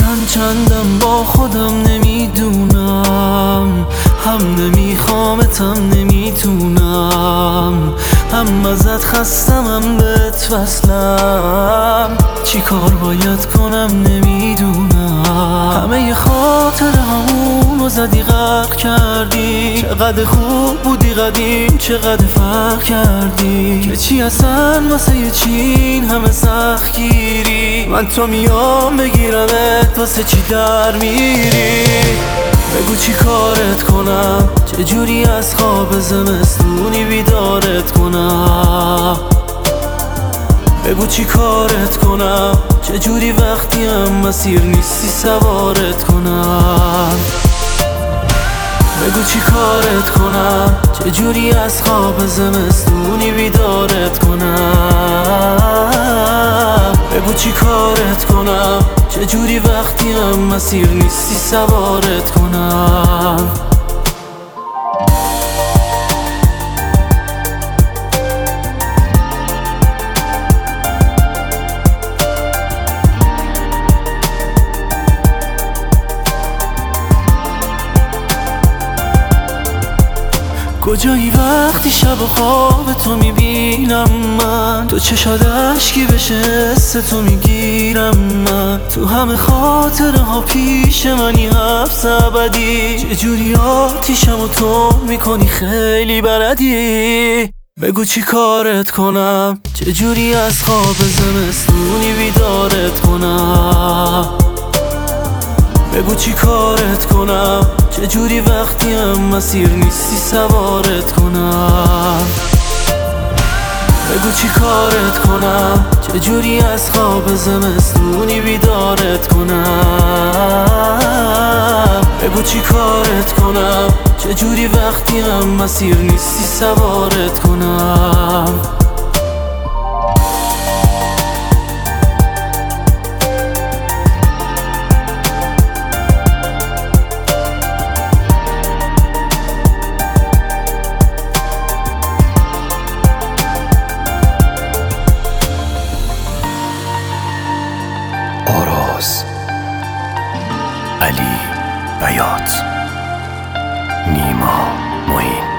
من چندم با خودم نمیدونم، هم نمیخوامت هم نمیتونم، هم ازت خستم هم بهت وصلم. چی کار باید کنم نمیدونم. همه خاطره همونو زدی غرق کردی، چقدر خوب بودی قدیم چقدر فرق کردی، که چی اصلا واسه چین همه سخت گیری. من تو میام بگیرمت واسه چی در میری. بگو چی کارت کنم، چجوری از خواب زمستونی بیدارت کنم. بگو چی کارت کنم، چجوری وقتی هم مسیر نیستی سوارت کنم. بگو چی کارت کنم، چجوری از خواب زمستونی بیدارت کنم. بگو چی کارت کنم، چجوری وقتی هم مسیر نیستی سوارت کنم. کجایی وقتی شب و خواب تو میبینم من، تو چشات اشکی بشه حس تو میگیرم من. تو همه خاطره ها پیش منی حبس ابدی، چجوری آتیشم و تو میکنی خیلی بلدی. بگو چی کارت کنم، چجوری از خواب زمستونی بیدارت کنم. بگو چی کارت کنم، چجوری وقتی هم مسیر نیستی سوارت کنم. بگو چی کارت کنم، چجوری از خواب زمستونی بیدارت کنم. بگو چی کارت کنم، چجوری وقتی هم مسیر نیستی سوارت کنم. آراز، علی بیات، نیما معین.